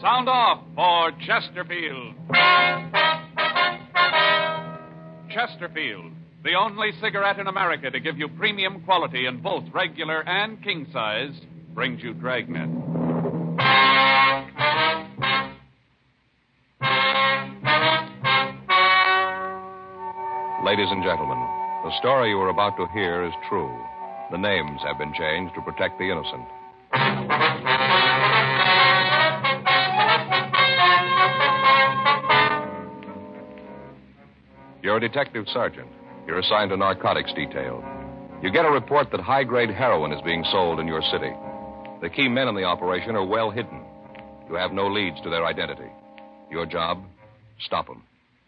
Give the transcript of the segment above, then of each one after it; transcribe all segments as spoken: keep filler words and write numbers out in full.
Sound off for Chesterfield. Chesterfield, the only cigarette in America to give you premium quality in both regular and king size, brings you Dragnet. Ladies and gentlemen, the story you are about to hear is true. The names have been changed to protect the innocent. You're a detective sergeant. You're assigned to narcotics detail. You get a report that high-grade heroin is being sold in your city. The key men in the operation are well hidden. You have no leads to their identity. Your job, stop them.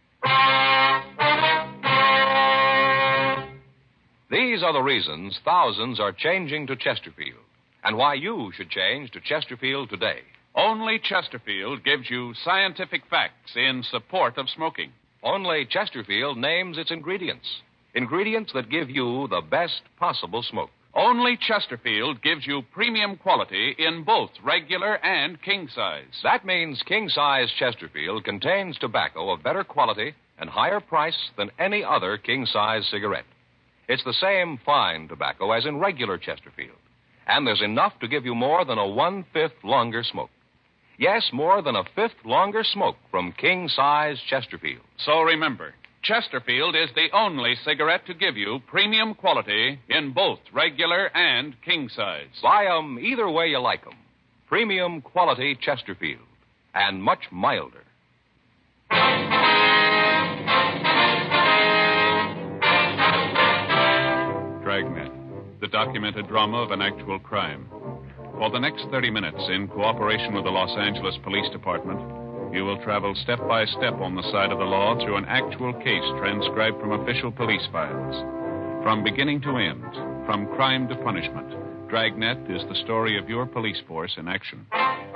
These are the reasons thousands are changing to Chesterfield, and why you should change to Chesterfield today. Only Chesterfield gives you scientific facts in support of smoking. Only Chesterfield names its ingredients. Ingredients that give you the best possible smoke. Only Chesterfield gives you premium quality in both regular and king size. That means king size Chesterfield contains tobacco of better quality and higher price than any other king size cigarette. It's the same fine tobacco as in regular Chesterfield. And there's enough to give you more than a one-fifth longer smoke. Yes, more than a fifth longer smoke from king-size Chesterfield. So remember, Chesterfield is the only cigarette to give you premium quality in both regular and king size. Buy 'em either way you like 'em. Premium quality Chesterfield. And much milder. Dragnet, the documented drama of an actual crime. For the next thirty minutes, in cooperation with the Los Angeles Police Department, you will travel step by step on the side of the law through an actual case transcribed from official police files. From beginning to end, from crime to punishment, Dragnet is the story of your police force in action.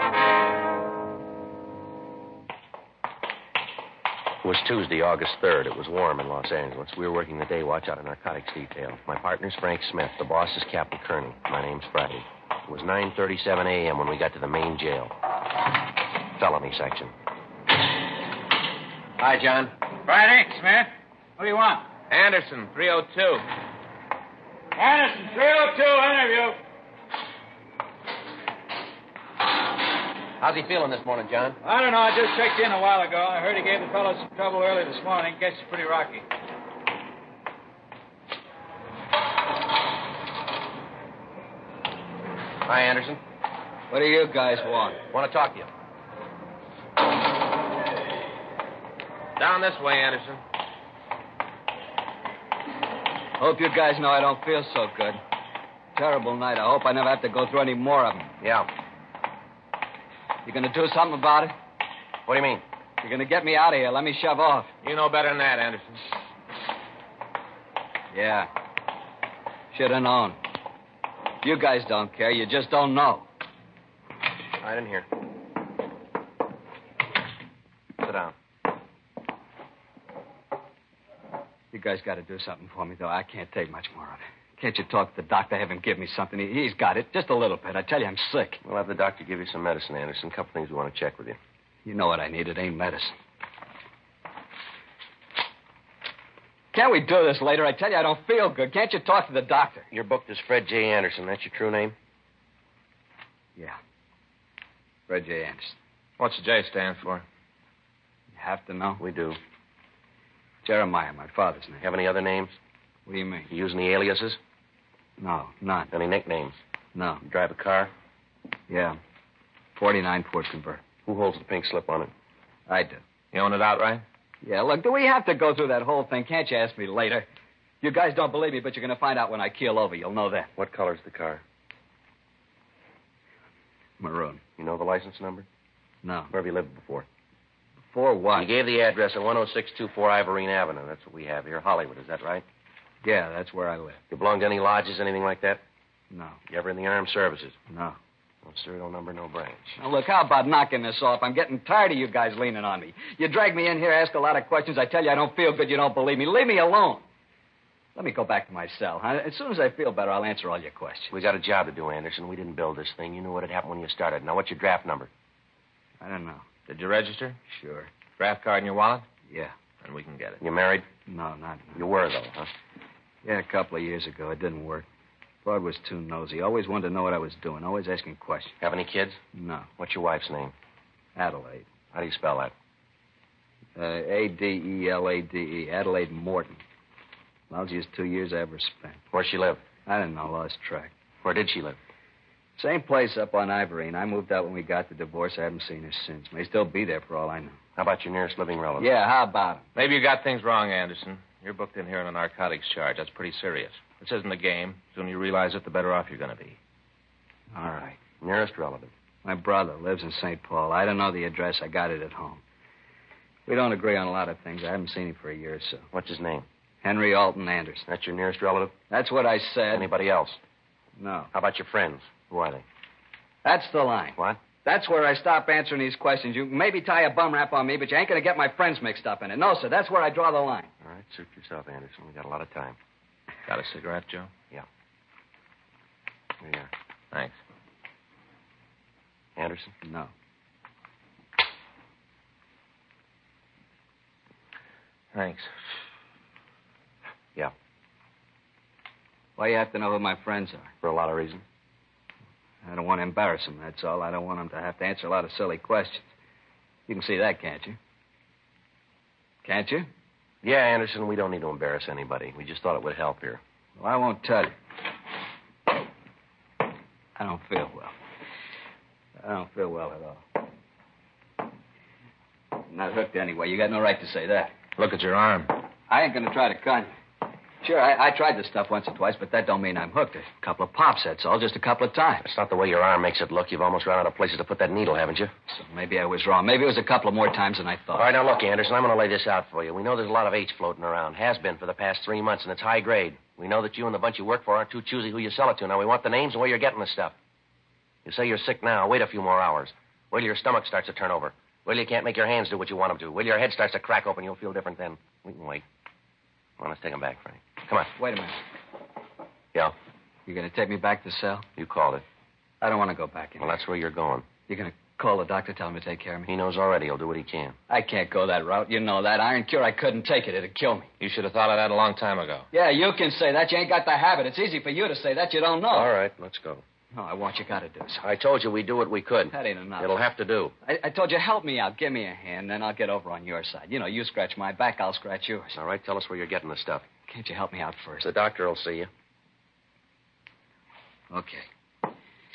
It was Tuesday, August third. It was warm in Los Angeles. We were working the day watch out of narcotics detail. My partner's Frank Smith. The boss is Captain Kearney. My name's Friday. It was nine thirty-seven a.m. when we got to the main jail. Felony section. Hi, John. Friday, Smith. What do you want? Anderson, three oh two. Anderson, three oh two, interview. How's he feeling this morning, John? I don't know. I just checked in a while ago. I heard he gave the fellow some trouble early this morning. Guess he's pretty rocky. Hi, Anderson. What do you guys want? Want to talk to you. Down this way, Anderson. Hope you guys know I don't feel so good. Terrible night. I hope I never have to go through any more of them. Yeah. You gonna do something about it? What do you mean? You're gonna get me out of here. Let me shove off. You know better than that, Anderson. Yeah. Should have known. You guys don't care. You just don't know. I didn't hear. Sit down. You guys got to do something for me, though. I can't take much more of it. Can't you talk to the doctor, have him give me something? He, he's got it. Just a little bit. I tell you, I'm sick. We'll have the doctor give you some medicine, Anderson. A couple things we want to check with you. You know what I need. It ain't medicine. Can't we do this later? I tell you, I don't feel good. Can't you talk to the doctor? You're booked as Fred J. Anderson. That's your true name? Yeah. Fred J. Anderson. What's the J stand for? You have to know? We do. Jeremiah, my father's name. Have any other names? What do you mean? You use any aliases? No, none. Any nicknames? No. You drive a car? Yeah. forty-nine Ford Convertible. Who holds the pink slip on it? I do. You own it outright? Yeah, look, do we have to go through that whole thing? Can't you ask me later? You guys don't believe me, but you're going to find out when I keel over. You'll know that. What color's the car? Maroon. You know the license number? No. Where have you lived before? For what? You gave the address at one oh six two four Ivorine Avenue. That's what we have here. Hollywood, is that right? Yeah, that's where I live. You belong to any lodges, anything like that? No. You ever in the armed services? No. No serial number, no branch. Now, look, how about knocking this off? I'm getting tired of you guys leaning on me. You drag me in here, ask a lot of questions. I tell you I don't feel good. You don't believe me. Leave me alone. Let me go back to my cell. Huh? As soon as I feel better, I'll answer all your questions. We got a job to do, Anderson. We didn't build this thing. You knew what had happened when you started. Now, what's your draft number? I don't know. Did you register? Sure. Draft card in your wallet? Yeah. And we can get it. You married? No, not. You were, though, huh? Yeah, a couple of years ago. It didn't work. Bud was too nosy. Always wanted to know what I was doing. Always asking questions. Have any kids? No. What's your wife's name? Adelaide. How do you spell that? Uh, A D E L A D E. Adelaide Morton. Lousiest two years I ever spent. Where'd she live? I don't know. Lost track. Where did she live? Same place up on Ivory, and I moved out when we got the divorce. I haven't seen her since. May still be there for all I know. How about your nearest living relative? Yeah, how about him? Maybe you got things wrong, Anderson. You're booked in here on a narcotics charge. That's pretty serious. This isn't a game. The sooner you realize it, the better off you're going to be. All right. Nearest relative. My brother lives in Saint Paul. I don't know the address. I got it at home. We don't agree on a lot of things. I haven't seen him for a year or so. What's his name? Henry Alton Anderson. That's your nearest relative? That's what I said. Anybody else? No. How about your friends? Who are they? That's the line. What? That's where I stop answering these questions. You can maybe tie a bum rap on me, but you ain't going to get my friends mixed up in it. No, sir. That's where I draw the line. All right, suit yourself, Anderson. We got a lot of time. Got a cigarette, Joe? Yeah. Here you are. Thanks. Anderson? No. Thanks. Yeah. Why you have to know who my friends are? For a lot of reasons. I don't want to embarrass them, that's all. I don't want them to have to answer a lot of silly questions. You can see that, can't you? Can't you? Yeah, Anderson, we don't need to embarrass anybody. We just thought it would help here. Well, I won't tell you. I don't feel well. I don't feel well at all. I'm not hooked anyway. You got no right to say that. Look at your arm. I ain't going to try to con you. Sure, I, I tried this stuff once or twice, but that don't mean I'm hooked. A couple of pops, that's all. Just a couple of times. That's not the way your arm makes it look. You've almost run out of places to put that needle, haven't you? So maybe I was wrong. Maybe it was a couple of more times than I thought. All right, now look, Anderson, I'm going to lay this out for you. We know there's a lot of H floating around. Has been for the past three months, and it's high grade. We know that you and the bunch you work for aren't too choosy who you sell it to. Now, we want the names and where you're getting the stuff. You say you're sick now. Wait a few more hours. Wait till your stomach starts to turn over. Wait till you can't make your hands do what you want them to. Wait till your head starts to crack open. You'll feel different then. We can wait. Come on, let's take him back, Frank. Come on. Wait a minute. Yeah? You going to take me back to the cell? You called it. I don't want to go back in. Well, that's where you're going. You're going to call the doctor, tell him to take care of me? He knows already. He'll do what he can. I can't go that route. You know that. Iron Cure, I couldn't take it. It'd kill me. You should have thought of that a long time ago. Yeah, you can say that. You ain't got the habit. It's easy for you to say that. You don't know. All right, let's go. No, I want you got to do so. I told you we'd do what we could. That ain't enough. It'll have to do. I, I told you, help me out. Give me a hand, then I'll get over on your side. You know, you scratch my back, I'll scratch yours. All right, tell us where you're getting the stuff. Can't you help me out first? The doctor will see you. Okay.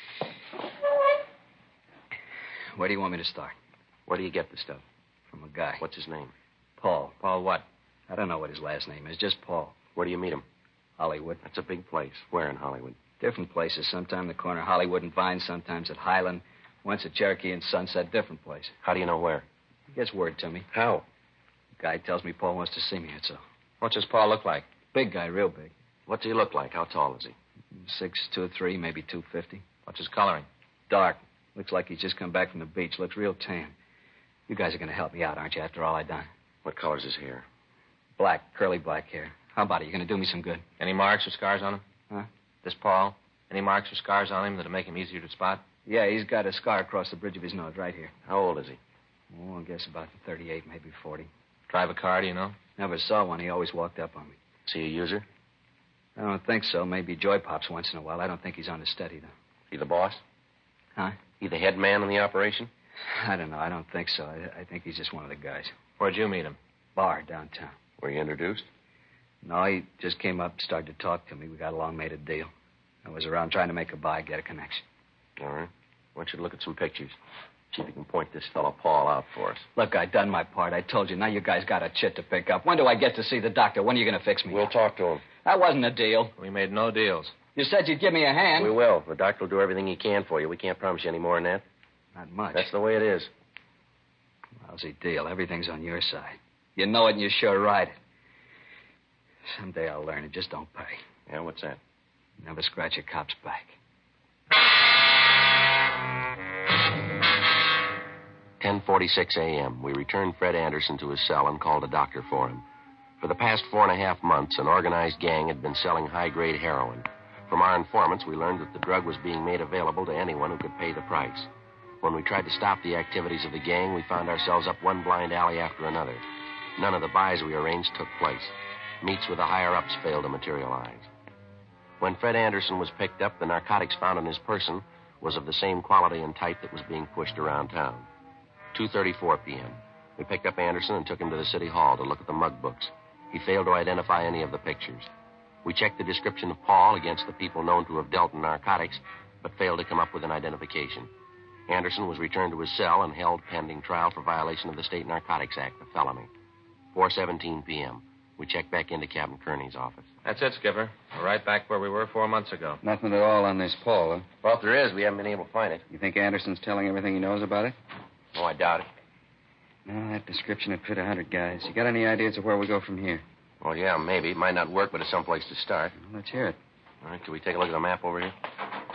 Where do you want me to start? Where do you get the stuff? From a guy. What's his name? Paul. Paul what? I don't know what his last name is. Just Paul. Where do you meet him? Hollywood. That's a big place. Where in Hollywood? Different places. Sometime the corner of Hollywood and Vine, sometimes at Highland. Once at Cherokee and Sunset. Different place. How do you know where? He gets word to me. How? The guy tells me Paul wants to see me, that's all. What does Paul look like? Big guy, real big. What's he look like? How tall is he? Six, two, three, maybe two fifty. What's his coloring? Dark. Looks like he's just come back from the beach. Looks real tan. You guys are going to help me out, aren't you, after all I done? What color's his hair? Black, curly black hair. How about it? You going to do me some good? Any marks or scars on him? Huh? This Paul? Any marks or scars on him that'll make him easier to spot? Yeah, he's got a scar across the bridge of his nose, right here. How old is he? Oh, I guess about thirty-eight, maybe forty. Drive a car, do you know? Never saw one. He always walked up on me. Is he a user? I don't think so. Maybe joy pops once in a while. I don't think he's on the steady, though. He the boss? Huh? He the head man in the operation? I don't know. I don't think so. I, I think he's just one of the guys. Where'd you meet him? Bar downtown. Were you introduced? No, he just came up, started to talk to me. We got along, made a deal. I was around trying to make a buy, get a connection. All right. I want you to look at some pictures. See if you can point this fellow Paul out for us. Look, I done my part. I told you. Now you guys got a chit to pick up. When do I get to see the doctor? When are you going to fix me? We'll talk to him. That wasn't a deal. We made no deals. You said you'd give me a hand. We will. The doctor will do everything he can for you. We can't promise you any more than that. Not much. That's the way it is. Lousy deal. Everything's on your side. You know it and you sure ride it. Someday I'll learn it. Just don't pay. Yeah, what's that? Never scratch a cop's back. ten forty-six a.m. We returned Fred Anderson to his cell and called a doctor for him. For the past four and a half months, an organized gang had been selling high-grade heroin. From our informants, we learned that the drug was being made available to anyone who could pay the price. When we tried to stop the activities of the gang, we found ourselves up one blind alley after another. None of the buys we arranged took place. Meets with the higher-ups failed to materialize. When Fred Anderson was picked up, the narcotics found in his person was of the same quality and type that was being pushed around town. two thirty-four p.m. We picked up Anderson and took him to the city hall to look at the mug books. He failed to identify any of the pictures. We checked the description of Paul against the people known to have dealt in narcotics, but failed to come up with an identification. Anderson was returned to his cell and held pending trial for violation of the State Narcotics Act, a felony. four seventeen p.m. We checked back into Captain Kearney's office. That's it, Skipper. We're right back where we were four months ago. Nothing at all on this Paul, huh? Well, if there is, we haven't been able to find it. You think Anderson's telling everything he knows about it? Oh, I doubt it. No, that description would fit a hundred guys. You got any ideas of where we go from here? Well, yeah, maybe. It might not work, but it's someplace to start. Well, let's hear it. All right, can we take a look at the map over here?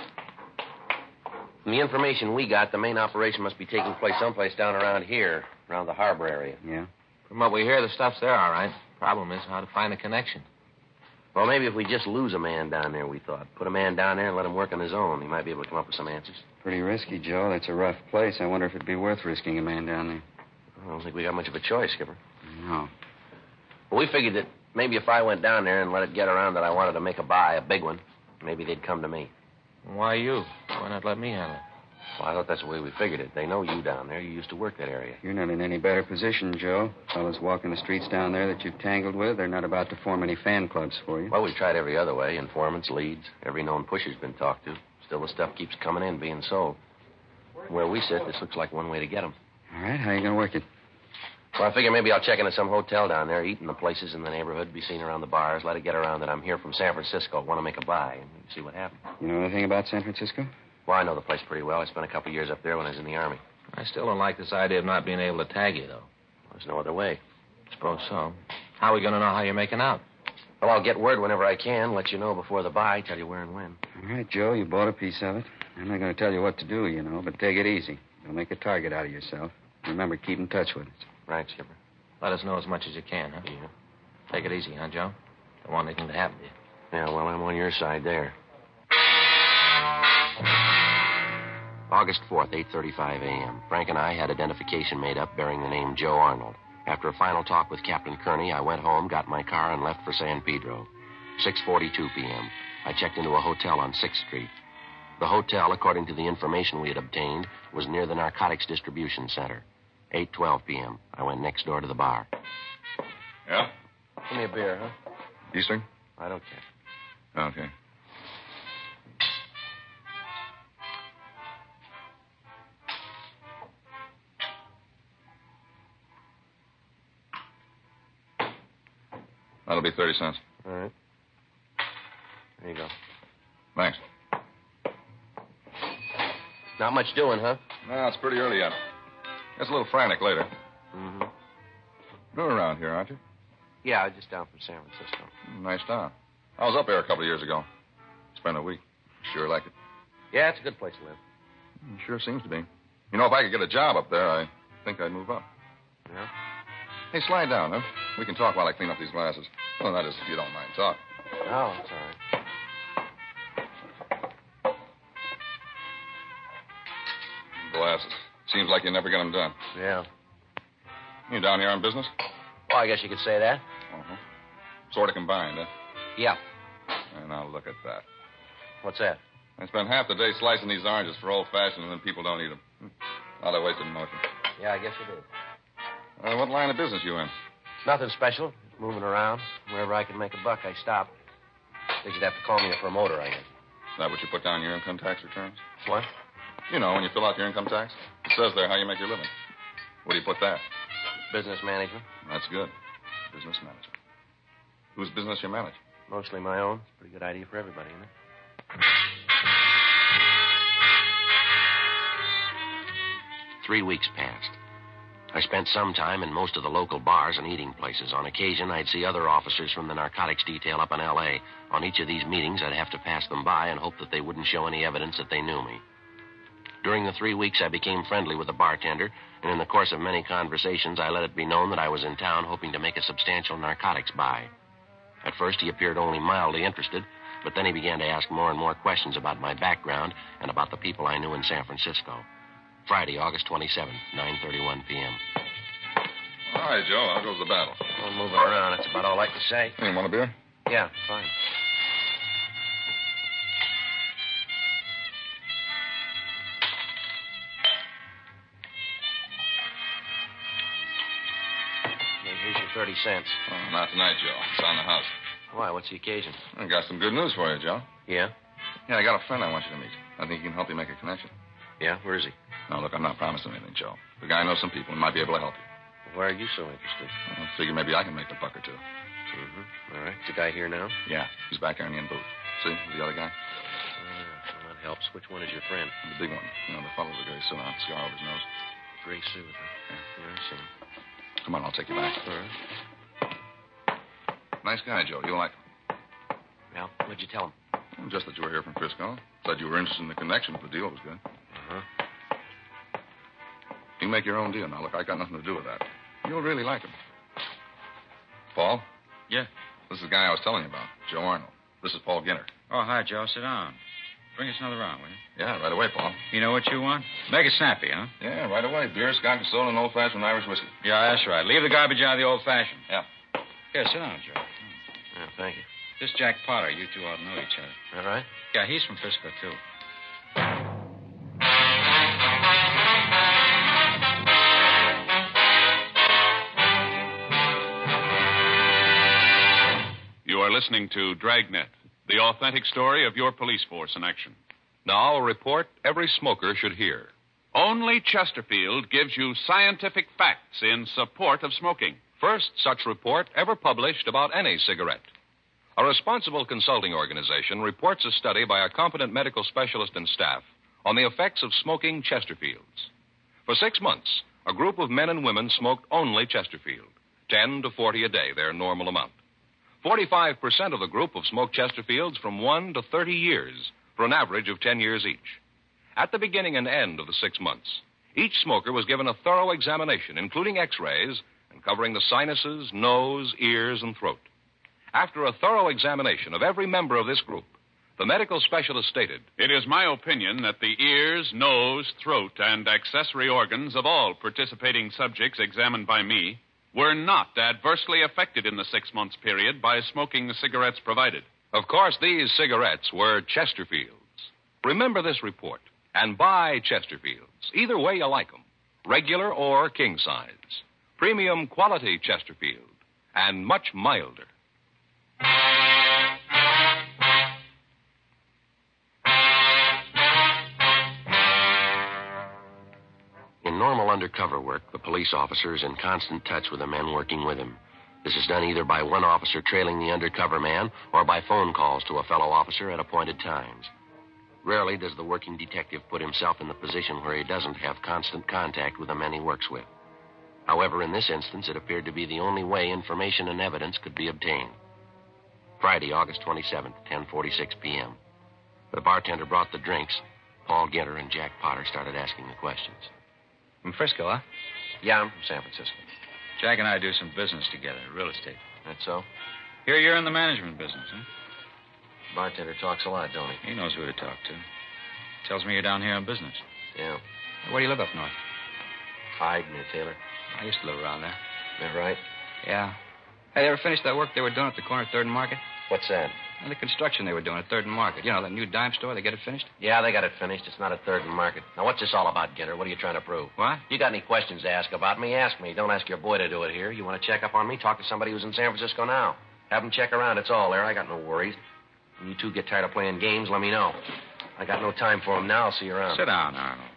From the information we got, the main operation must be taking place someplace down around here, around the harbor area. Yeah? From what we hear, the stuff's there, all right. Problem is how to find a connection. Well, maybe if we just lose a man down there, we thought. Put a man down there and let him work on his own. He might be able to come up with some answers. Pretty risky, Joe. That's a rough place. I wonder if it'd be worth risking a man down there. I don't think we got much of a choice, Skipper. No. Well, we figured that maybe if I went down there and let it get around that I wanted to make a buy, a big one, maybe they'd come to me. Why you? Why not let me handle it? Well, I thought that's the way we figured it. They know you down there. You used to work that area. You're not in any better position, Joe. Fellas walking the streets down there that you've tangled with, they're not about to form any fan clubs for you. Well, we've tried every other way. Informants, leads, every known pusher's been talked to. Still, the stuff keeps coming in, being sold. Where we sit, this looks like one way to get them. All right, how you going to work it? Well, I figure maybe I'll check into some hotel down there, eat in the places in the neighborhood, be seen around the bars, let it get around that I'm here from San Francisco, want to make a buy, and see what happens. You know anything about San Francisco? Well, I know the place pretty well. I spent a couple of years up there when I was in the Army. I still don't like this idea of not being able to tag you, though. There's no other way. Suppose so. How are we going to know how you're making out? Well, I'll get word whenever I can, let you know before the buy, tell you where and when. All right, Joe, you bought a piece of it. I'm not going to tell you what to do, you know, but take it easy. Don't make a target out of yourself. Remember, keep in touch with us. Right, Skipper. Let us know as much as you can, huh? Yeah. Take it easy, huh, Joe? Don't want anything to happen to you. Yeah, well, I'm on your side there. August fourth, eight thirty-five a.m. Frank and I had identification made up bearing the name Joe Arnold. After a final talk with Captain Kearney, I went home, got my car, and left for San Pedro. six forty-two p.m. I checked into a hotel on sixth Street. The hotel, according to the information we had obtained, was near the Narcotics Distribution Center. eight twelve p.m. I went next door to the bar. Yeah? Give me a beer, huh? Eastern? I don't care. Okay. That'll be thirty cents. All right. There you go. Thanks. Not much doing, huh? No, it's pretty early yet. It's a little frantic later. Mm-hmm. You're around here, aren't you? Yeah, just down from San Francisco. Nice town. I was up there a couple of years ago. Spent a week. Sure like it. Yeah, it's a good place to live. It sure seems to be. You know, if I could get a job up there, I think I'd move up. Yeah? Hey, slide down, huh? We can talk while I clean up these glasses. Well, that is, if you don't mind talking. Oh, that's all right. Glasses. Seems like you never get them done. Yeah. You down here on business? Well, I guess you could say that. Uh-huh. Sort of combined, huh? Yeah. And now look at that. What's that? I spent half the day slicing these oranges for old-fashioned, and then people don't eat them. A lot of wasted motion. Yeah, I guess you did. Uh, what line of business you in? Nothing special. Just moving around. Wherever I can make a buck, I stop. Think you'd have to call me a promoter, I guess. Is that what you put down in your income tax returns? What? You know, when you fill out your income tax, it says there how you make your living. Where do you put that? Business management. That's good. Business manager. Whose business you manage? Mostly my own. It's a pretty good idea for everybody, isn't it? Three weeks passed. I spent some time in most of the local bars and eating places. On occasion, I'd see other officers from the narcotics detail up in L A. On each of these meetings, I'd have to pass them by and hope that they wouldn't show any evidence that they knew me. During the three weeks, I became friendly with the bartender, and in the course of many conversations, I let it be known that I was in town hoping to make a substantial narcotics buy. At first, he appeared only mildly interested, but then he began to ask more and more questions about my background and about the people I knew in San Francisco. Friday, August twenty-seventh, nine thirty-one p.m. All right, Joe. How goes the battle? Well, moving around. That's about all I can say. Hey, you want a beer? Yeah, fine. Okay, here's your thirty cents. Oh, not tonight, Joe. It's on the house. Why? What's the occasion? I got some good news for you, Joe. Yeah? Yeah, I got a friend I want you to meet. I think he can help you make a connection. Yeah? Where is he? Now, look, I'm not promising anything, Joe. The guy knows some people and might be able to help you. Why are you so interested? I figure maybe I can make a buck or two. Mm-hmm. All right. Is the guy here now? Yeah, he's back there in the in booth. See, the other guy? Uh, well, that helps. Which one is your friend? The big one. You know, the fellow with the gray suit on, scar over his nose. Gray suit, huh? Yeah. Yeah, I see him. Come on, I'll take you back. All right. Nice guy, Joe. You'll like him. Well, what'd you tell him? Well, just that you were here from Frisco. Said you were interested in the connection if the deal was good. Uh-huh. You can make your own deal. Now, look, I got nothing to do with that. You'll really like him. Paul? Yeah? This is the guy I was telling you about, Joe Arnold. This is Paul Ginner. Oh, hi, Joe. Sit down. Bring us another round, will you? Yeah, right away, Paul. You know what you want? Make it snappy, huh? Yeah, right away. Beer, scotch, and soda, and old-fashioned Irish whiskey. Yeah, that's right. Leave the garbage out of the old-fashioned. Yeah. Here, sit down, Joe. Yeah, thank you. This Jack Potter, you two ought to know each other. All right? Yeah, he's from Frisco, too. You are listening to Dragnet, the authentic story of your police force in action. Now, a report every smoker should hear. Only Chesterfield gives you scientific facts in support of smoking. First such report ever published about any cigarette. A responsible consulting organization reports a study by a competent medical specialist and staff on the effects of smoking Chesterfields. For six months, a group of men and women smoked only Chesterfield, ten to forty a day, their normal amount. Forty-five percent of the group have smoked Chesterfields from one to thirty years, for an average of ten years each. At the beginning and end of the six months, each smoker was given a thorough examination, including x-rays, and covering the sinuses, nose, ears, and throat. After a thorough examination of every member of this group, the medical specialist stated, It is my opinion that the ears, nose, throat, and accessory organs of all participating subjects examined by me were not adversely affected in the six months period by smoking the cigarettes provided. Of course, these cigarettes were Chesterfields. Remember this report and buy Chesterfields, either way you like them, regular or king size. Premium quality Chesterfield, and much milder. In normal undercover work, the police officer is in constant touch with the men working with him. This is done either by one officer trailing the undercover man or by phone calls to a fellow officer at appointed times. Rarely does the working detective put himself in the position where he doesn't have constant contact with the men he works with. However, in this instance, it appeared to be the only way information and evidence could be obtained. Friday, August twenty-seventh, ten forty-six p.m. The bartender brought the drinks. Paul Ginter and Jack Potter started asking the questions. From Frisco, huh? Yeah, I'm from San Francisco. Jack and I do some business together, real estate. That's so? Here you're in the management business, huh? Bartender talks a lot, don't he? He knows who to talk to. Tells me you're down here on business. Yeah. Where do you live up north? Hyde near Taylor. I used to live around there. That right? Yeah. Hey, they ever finished that work they were doing at the corner of third and Market? What's that? And the construction they were doing at third and Market. You know, that new dime store, they get it finished? Yeah, they got it finished. It's not at Third and Market. Now, what's this all about, Ginter? What are you trying to prove? What? You got any questions to ask about me? Ask me. Don't ask your boy to do it here. You want to check up on me? Talk to somebody who's in San Francisco now. Have them check around. It's all there. I got no worries. When you two get tired of playing games, let me know. I got no time for them now. I'll see you around. Sit down, Arnold.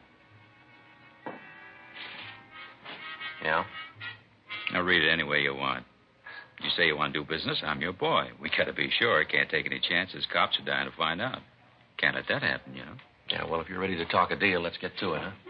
Yeah? Now, read it any way you want. You say you want to do business, I'm your boy. We got to be sure. Can't take any chances. Cops are dying to find out. Can't let that happen, you know. Yeah, well, if you're ready to talk a deal, let's get to it, huh?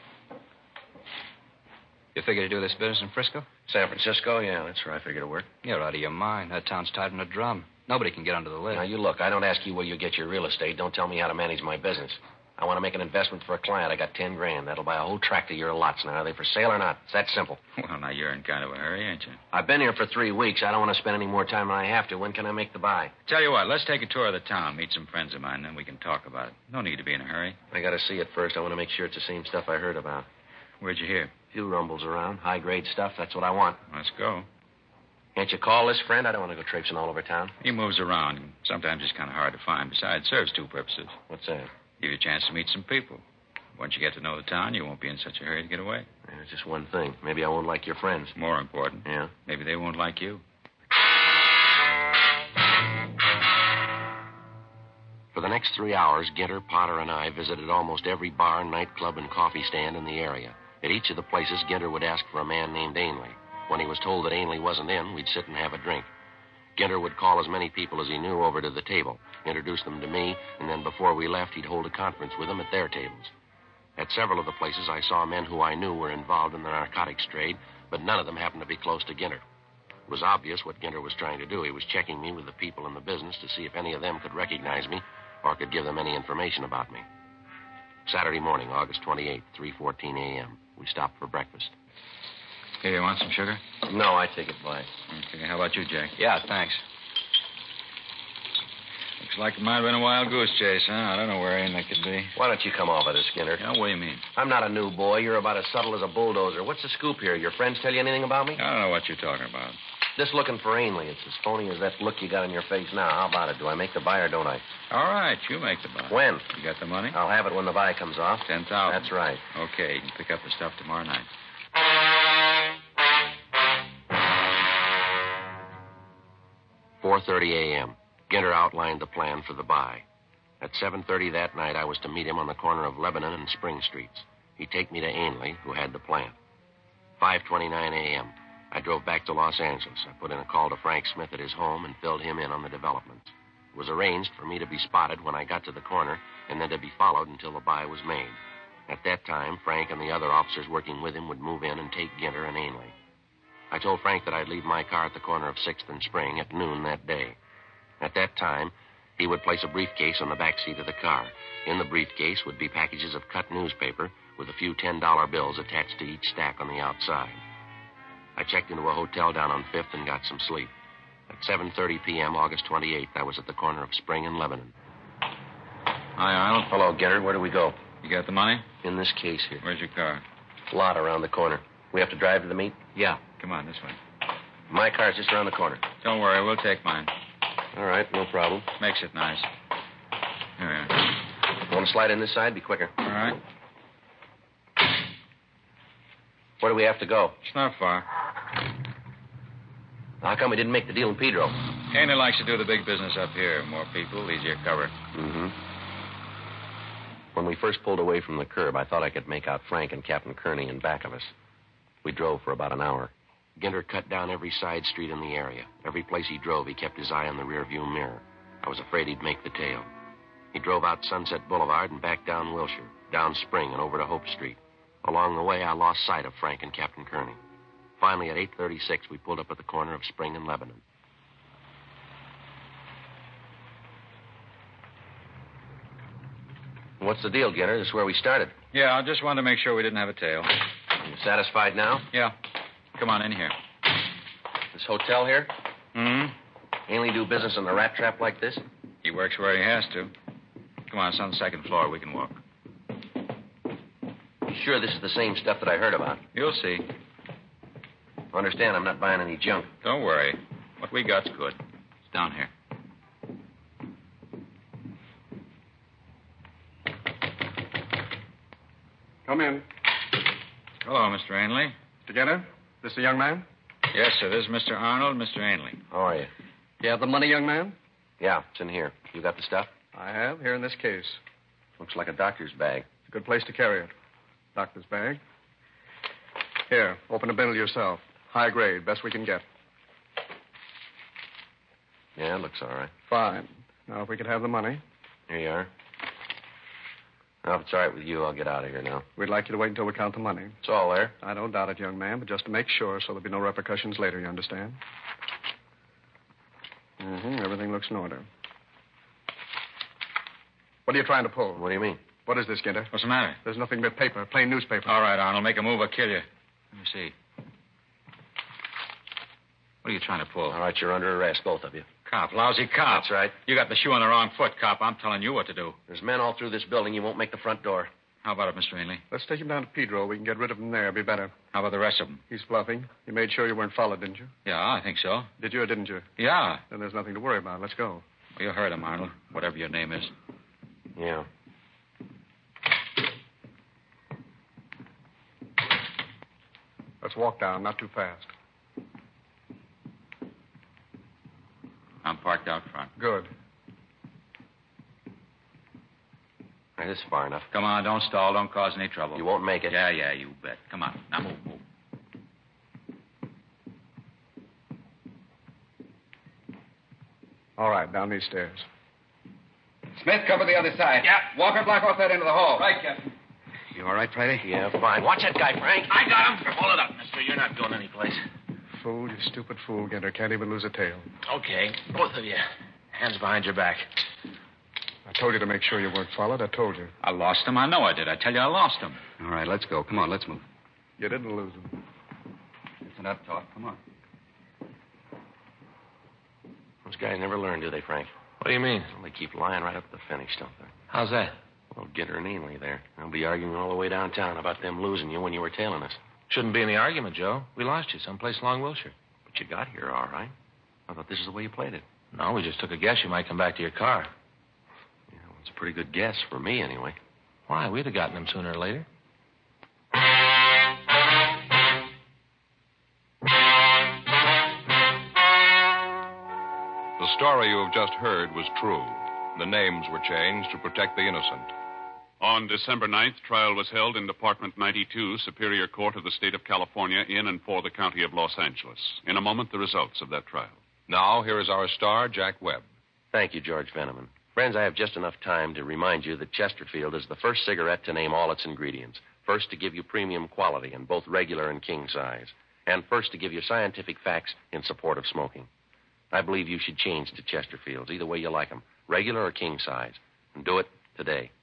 You figure to do this business in Frisco? San Francisco? Yeah, that's where I figure to work. You're out of your mind. That town's tied in a drum. Nobody can get under the lid. Now, you look, I don't ask you where you get your real estate. Don't tell me how to manage my business. I want to make an investment for a client. I got ten grand. That'll buy a whole tract of your lots. Now, are they for sale or not? It's that simple. Well, now, you're in kind of a hurry, ain't you? I've been here for three weeks. I don't want to spend any more time than I have to. When can I make the buy? Tell you what, let's take a tour of the town, meet some friends of mine, then we can talk about it. No need to be in a hurry. I got to see it first. I want to make sure it's the same stuff I heard about. Where'd you hear? A few rumbles around. High-grade stuff. That's what I want. Let's go. Can't you call this friend? I don't want to go traipsing all over town. He moves around, and sometimes it's kind of hard to find. Besides, it serves two purposes. What's that? Give you a chance to meet some people. Once you get to know the town, you won't be in such a hurry to get away. There's just one thing. Maybe I won't like your friends. More important. Yeah? Maybe they won't like you. For the next three hours, Ginter, Potter, and I visited almost every bar, nightclub, and coffee stand in the area. At each of the places, Ginter would ask for a man named Ainley. When he was told that Ainley wasn't in, we'd sit and have a drink. Ginter would call as many people as he knew over to the table, introduce them to me, and then before we left, he'd hold a conference with them at their tables. At several of the places, I saw men who I knew were involved in the narcotics trade, but none of them happened to be close to Ginter. It was obvious what Ginter was trying to do. He was checking me with the people in the business to see if any of them could recognize me or could give them any information about me. Saturday morning, August twenty-eighth, three fourteen a.m. We stopped for breakfast. Hey, you want some sugar? No, I take it by. Okay, how about you, Jack? Yeah, thanks. Looks like it might have been a wild goose chase, huh? I don't know where Ainley could be. Why don't you come off of this, Skinner? Yeah, what do you mean? I'm not a new boy. You're about as subtle as a bulldozer. What's the scoop here? Your friends tell you anything about me? I don't know what you're talking about. Just looking for Ainley. It's as phony as that look you got on your face now. How about it? Do I make the buy or don't I? All right, you make the buy. When? You got the money? I'll have it when the buy comes off. Ten thousand. That's right. Okay, you can pick up the stuff tomorrow night. four thirty a.m. Ginter outlined the plan for the buy. At seven thirty that night, I was to meet him on the corner of Lebanon and Spring Streets. He'd take me to Ainley, who had the plan. five twenty-nine a.m. I drove back to Los Angeles. I put in a call to Frank Smith at his home and filled him in on the developments. It was arranged for me to be spotted when I got to the corner and then to be followed until the buy was made. At that time, Frank and the other officers working with him would move in and take Ginter and Ainley. I told Frank that I'd leave my car at the corner of sixth and Spring at noon that day. At that time, he would place a briefcase on the back seat of the car. In the briefcase would be packages of cut newspaper with a few ten dollar bills attached to each stack on the outside. I checked into a hotel down on fifth and got some sleep. At seven thirty p.m., August twenty-eighth, I was at the corner of Spring and Lebanon. Hi, Arnold. Hello, Ginter. Where do we go? You got the money? In this case here. Where's your car? Lot around the corner. We have to drive to the meet? Yeah. Come on, this way. My car's just around the corner. Don't worry, we'll take mine. All right, no problem. Makes it nice. Here we are. Want to slide in this side? Be quicker. All right. Where do we have to go? It's not far. How come we didn't make the deal in Pedro? Ainley likes to do the big business up here. More people, easier cover. Mm-hmm. When we first pulled away from the curb, I thought I could make out Frank and Captain Kearney in back of us. We drove for about an hour. Ginter cut down every side street in the area. Every place he drove, he kept his eye on the rearview mirror. I was afraid he'd make the tail. He drove out Sunset Boulevard and back down Wilshire, down Spring and over to Hope Street. Along the way, I lost sight of Frank and Captain Kearney. Finally, at eight thirty-six, we pulled up at the corner of Spring and Lebanon. What's the deal, Ginter? This is where we started. Yeah, I just wanted to make sure we didn't have a tail. You satisfied now? Yeah. Come on in here. This hotel here? Mm-hmm. Ainley do business in a rat trap like this? He works where he has to. Come on, it's on the second floor. We can walk. You sure this is the same stuff that I heard about? You'll see. Understand, I'm not buying any junk. Don't worry. What we got's good. It's down here. Come in. Hello, Mister Ainley. Together? This the young man? Yes, sir. This is Mister Arnold, Mister Ainley. How are you? You have the money, young man? Yeah, it's in here. You got the stuff? I have, here in this case. Looks like a doctor's bag. It's a good place to carry it. Doctor's bag. Here, open a bundle yourself. High grade, best we can get. Yeah, it looks all right. Fine. Now, if we could have the money. Here you are. Now, if it's all right with you, I'll get out of here now. We'd like you to wait until we count the money. It's all there. I don't doubt it, young man, but just to make sure so there'll be no repercussions later, you understand? Mm-hmm. Everything looks in order. What are you trying to pull? What do you mean? What is this, Ginter? What's the matter? There's nothing but paper, plain newspaper. All right, Arnold, make a move or kill you. Let me see. What are you trying to pull? All right, you're under arrest, both of you. Cop, lousy cop. That's right. You got the shoe on the wrong foot, cop. I'm telling you what to do. There's men all through this building. You won't make the front door. How about it, Mister Ainley? Let's take him down to Pedro. We can get rid of him there. It'll be better. How about the rest of them? He's bluffing. You made sure you weren't followed, didn't you? Yeah, I think so. Did you or didn't you? Yeah. Then there's nothing to worry about. Let's go. Well, you heard him, Arnold. Whatever your name is. Yeah. Let's walk down, not too fast. I'm parked out front. Good. All right, this is far enough. Come on, don't stall. Don't cause any trouble. You won't make it. Yeah, yeah, you bet. Come on. Now move, move. All right, down these stairs. Smith, cover the other side. Yeah. Walker, block off that end of the hall. Right, Captain. You all right, Friday? Yeah, fine. Watch that guy, Frank. I got him. Hold it up, mister. You're not going anyplace. Fool, you stupid fool, Ginter. Can't even lose a tail. Okay, both of you. Hands behind your back. I told you to make sure you weren't followed. I told you. I lost him. I know I did. I tell you, I lost him. All right, let's go. Come on, let's move. You didn't lose him. It's enough talk. Come on. Those guys never learn, do they, Frank? What do you mean? Well, they keep lying right up to the finish, don't they? How's that? Well, Ginter and Ainley there. They'll be arguing all the way downtown about them losing you when you were tailing us. Shouldn't be any argument, Joe. We lost you someplace along Wilshire. But you got here all right. I thought this is the way you played it. No, we just took a guess you might come back to your car. Yeah, well, it's a pretty good guess for me, anyway. Why? We'd have gotten him sooner or later. The story you have just heard was true. The names were changed to protect the innocent. On December ninth, trial was held in Department ninety-two, Superior Court of the State of California, in and for the County of Los Angeles. In a moment, the results of that trial. Now, here is our star, Jack Webb. Thank you, George Veneman. Friends, I have just enough time to remind you that Chesterfield is the first cigarette to name all its ingredients. First to give you premium quality in both regular and king size. And first to give you scientific facts in support of smoking. I believe you should change to Chesterfields, either way you like them, regular or king size. And do it today.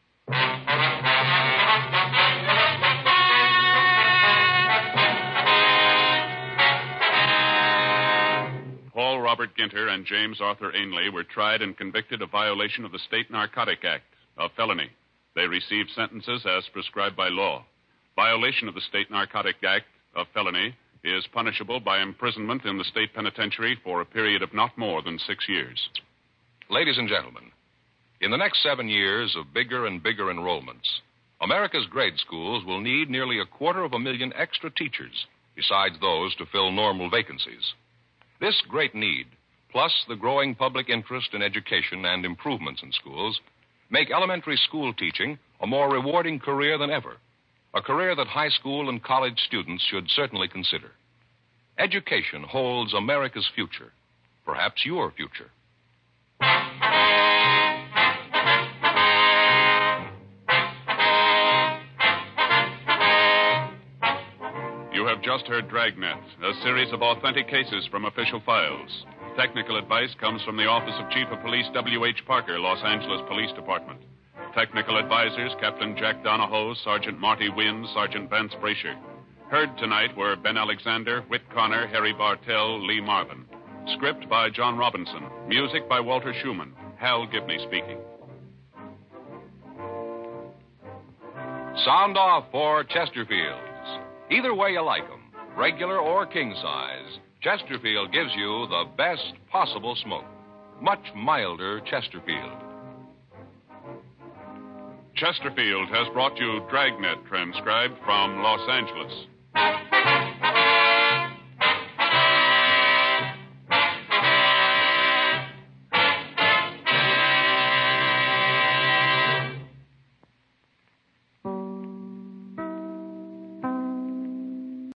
Paul Robert Ginter and James Arthur Ainley were tried and convicted of violation of the State Narcotic Act, a felony. They received sentences as prescribed by law. Violation of the State Narcotic Act, a felony, is punishable by imprisonment in the state penitentiary for a period of not more than six years. Ladies and gentlemen, in the next seven years of bigger and bigger enrollments, America's grade schools will need nearly a quarter of a million extra teachers, besides those to fill normal vacancies. This great need, plus the growing public interest in education and improvements in schools, make elementary school teaching a more rewarding career than ever, a career that high school and college students should certainly consider. Education holds America's future, perhaps your future. You have just heard Dragnet, a series of authentic cases from official files. Technical advice comes from the Office of Chief of Police W H Parker, Los Angeles Police Department. Technical advisors, Captain Jack Donahoe, Sergeant Marty Wynn, Sergeant Vance Brasher. Heard tonight were Ben Alexander, Whit Connor, Harry Bartell, Lee Marvin. Script by John Robinson. Music by Walter Schumann. Hal Gibney speaking. Sound off for Chesterfields. Either way you like them, regular or king size, Chesterfield gives you the best possible smoke. Much milder Chesterfield. Chesterfield has brought you Dragnet, transcribed from Los Angeles.